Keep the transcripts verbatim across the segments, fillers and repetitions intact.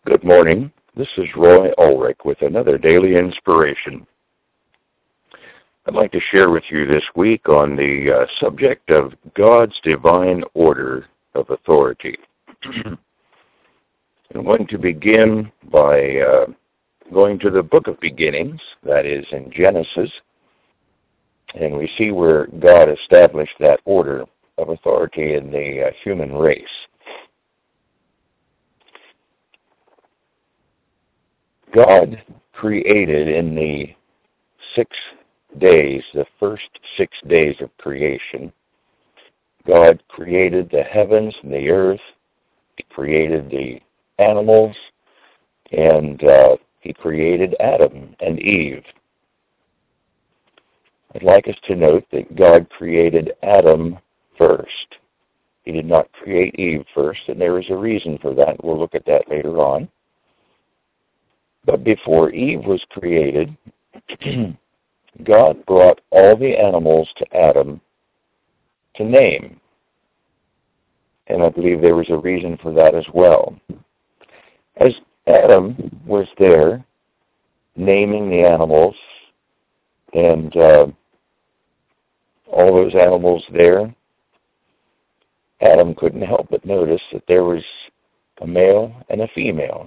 Good morning. This is Roy Ulrich with another daily inspiration. I'd like to share with you this week on the uh, subject of God's divine order of authority. I'm going to begin by uh, going to the book of beginnings, that is in Genesis, and we see where God established that order of authority in the uh, human race. God created in the six days, the first six days of creation. God created the heavens and the earth. He created the animals, and uh, He created Adam and Eve. I'd like us to note that God created Adam first. He did not create Eve first, and there is a reason for that. We'll look at that later on. But before Eve was created, God brought all the animals to Adam to name. And I believe there was a reason for that as well. As Adam was there naming the animals, and uh, all those animals there, Adam couldn't help but notice that there was a male and a female.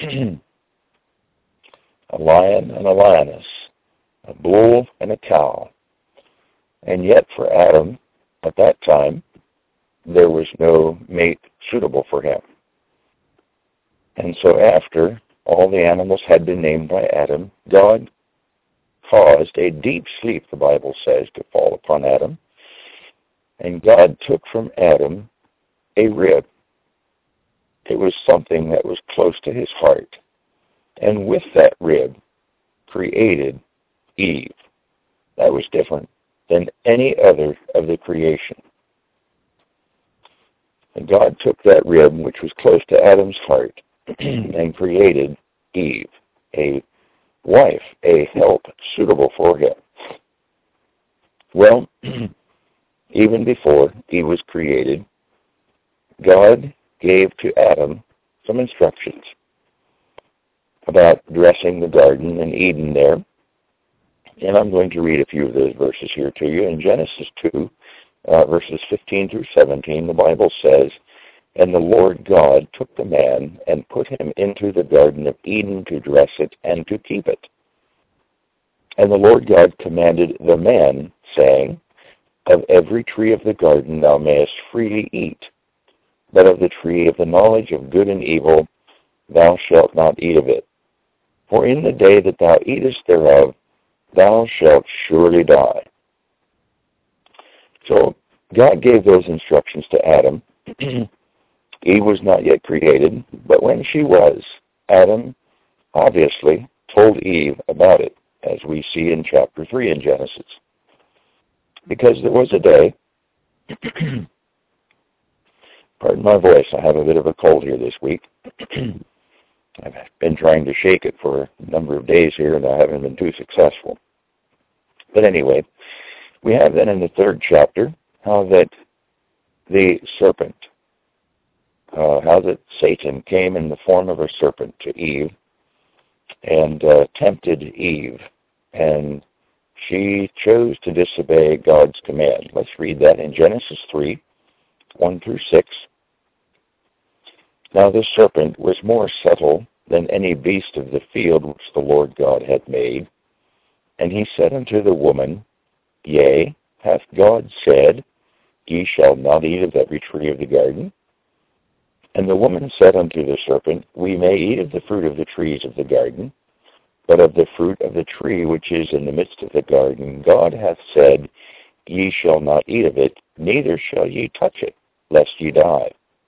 A lion and a lioness, a bull and a cow. And yet for Adam, at that time, there was no mate suitable for him. And so after all the animals had been named by Adam, God caused a deep sleep, the Bible says, to fall upon Adam. And God took from Adam a rib. It was something that was close to his heart. And with that rib, created Eve. That was different than any other of the creation. And God took that rib, which was close to Adam's heart, and created Eve, a wife, a help suitable for him. Well, even before Eve was created, God gave to Adam some instructions about dressing the garden in Eden there. And I'm going to read a few of those verses here to you. In Genesis two, uh, verses fifteen through seventeen, the Bible says, "And the Lord God took the man and put him into the garden of Eden to dress it and to keep it. And the Lord God commanded the man, saying, Of every tree of the garden thou mayest freely eat, but of the tree of the knowledge of good and evil thou shalt not eat of it. For in the day that thou eatest thereof, thou shalt surely die." So God gave those instructions to Adam. Eve was not yet created, but when she was, Adam obviously told Eve about it, as we see in chapter three in Genesis. Because there was a day, pardon my voice, I have a bit of a cold here this week. I've been trying to shake it for a number of days here, and I haven't been too successful. But anyway, we have then in the third chapter how that the serpent, uh, how that Satan came in the form of a serpent to Eve and uh, tempted Eve, and she chose to disobey God's command. Let's read that in Genesis three, one through six. "Now the serpent was more subtle than any beast of the field which the Lord God had made. And he said unto the woman, Yea, hath God said, Ye shall not eat of every tree of the garden? And the woman said unto the serpent, We may eat of the fruit of the trees of the garden, but of the fruit of the tree which is in the midst of the garden, God hath said, Ye shall not eat of it, neither shall ye touch it, lest ye die.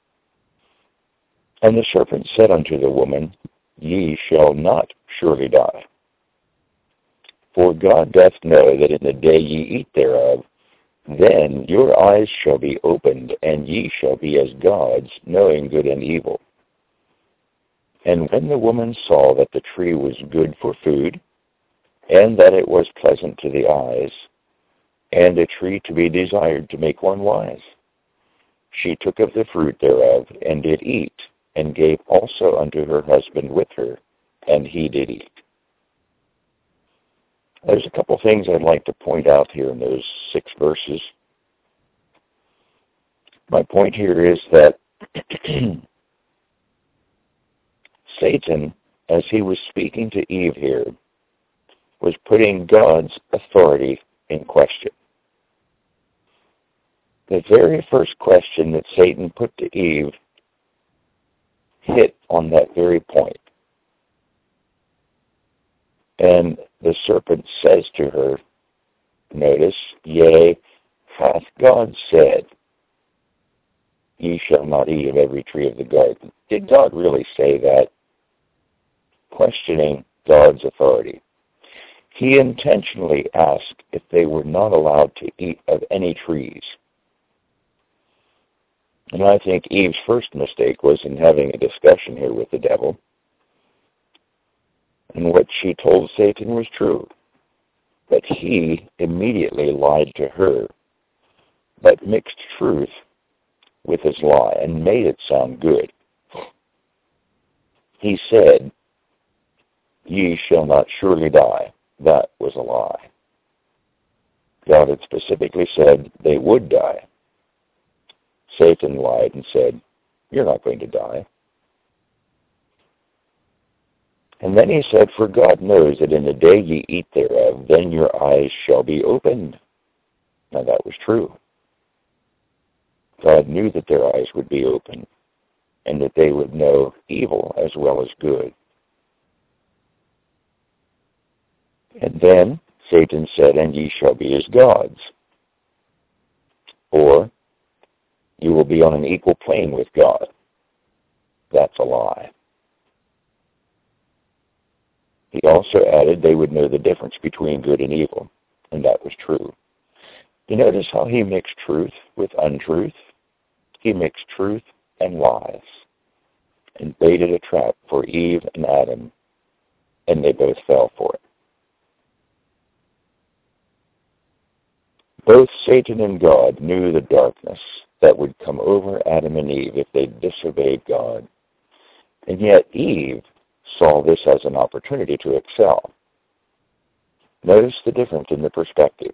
And the serpent said unto the woman, Ye shall not surely die. For God doth know that in the day ye eat thereof, then your eyes shall be opened, and ye shall be as gods, knowing good and evil. And when the woman saw that the tree was good for food, and that it was pleasant to the eyes, and a tree to be desired to make one wise, she took of the fruit thereof, and did eat, and gave also unto her husband with her, and he did eat. There's a couple things I'd like to point out here in those six verses. My point here is that Satan, as he was speaking to Eve here, was putting God's authority in question. The very first question that Satan put to Eve hit on that very point. And the serpent says to her, notice, yea, hath God said, ye shall not eat of every tree of the garden. Did God really say that? Questioning God's authority. He intentionally asked if they were not allowed to eat of any trees. And I think Eve's first mistake was in having a discussion here with the devil. And what she told Satan was true. But he immediately lied to her, but mixed truth with his lie and made it sound good. He said, ye shall not surely die. That was a lie. God had specifically said they would die. Satan lied and said, you're not going to die. And then he said, for God knows that in the day ye eat thereof, then your eyes shall be opened. Now that was true. God knew that their eyes would be opened, and that they would know evil as well as good. And then Satan said, and ye shall be as gods. Or, you will be on an equal plane with God. That's a lie. He also added they would know the difference between good and evil, and that was true. You notice how he mixed truth with untruth? He mixed truth and lies, and baited a trap for Eve and Adam, and they both fell for it. Both Satan and God knew the darkness that would come over Adam and Eve if they disobeyed God. And yet Eve saw this as an opportunity to excel. Notice the difference in the perspective.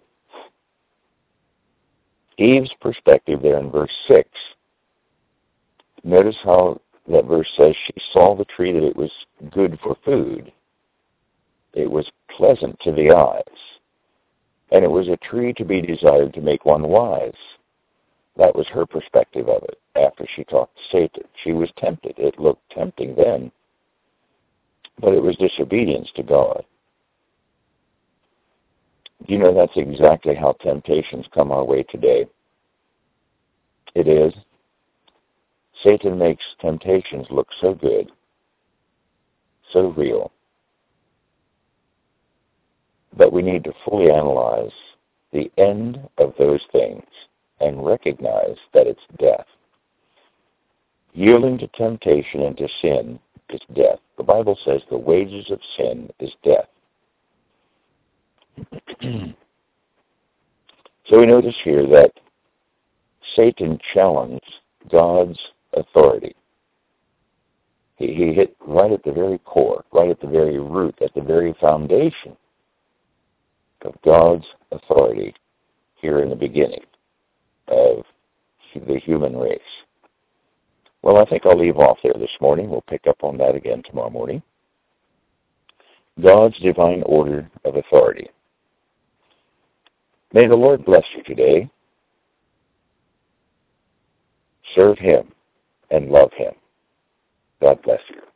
Eve's perspective there in verse six, notice how that verse says she saw the tree that it was good for food. It was pleasant to the eyes. And it was a tree to be desired to make one wise. That was her perspective of it after she talked to Satan. She was tempted. It looked tempting then, but it was disobedience to God. You know, that's exactly how temptations come our way today. It is. Satan makes temptations look so good, so real. But we need to fully analyze the end of those things and recognize that it's death. Yielding to temptation and to sin is death. The Bible says the wages of sin is death. So we notice here that Satan challenged God's authority. He, he hit right at the very core, right at the very root, at the very foundation of God's authority here in the beginning of the human race. Well, I think I'll leave off there this morning. We'll pick up on that again tomorrow morning. God's divine order of authority. May the Lord bless you today. Serve Him and love Him. God bless you.